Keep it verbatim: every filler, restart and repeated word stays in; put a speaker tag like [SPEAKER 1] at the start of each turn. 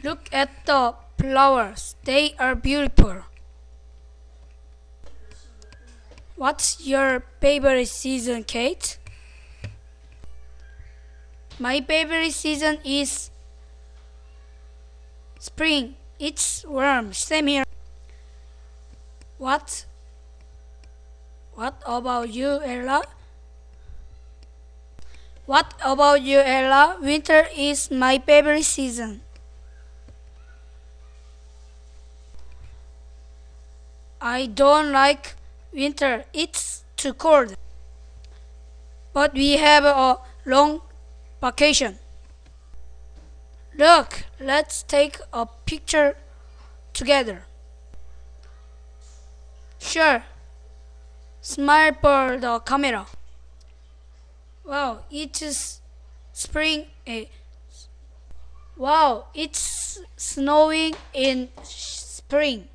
[SPEAKER 1] Look at the flowers. They are beautiful. What's your favorite season, Kate? My favorite season is spring. It's warm. Same here. What? What about you, Ella? What about you, Ella? Winter is my favorite season. I don't like winter. It's too cold. But we have a long vacation. Look, let's take a picture together. Sure. Smile for the camera. Wow, it's spring. eh, Wow, it's snowing in spring.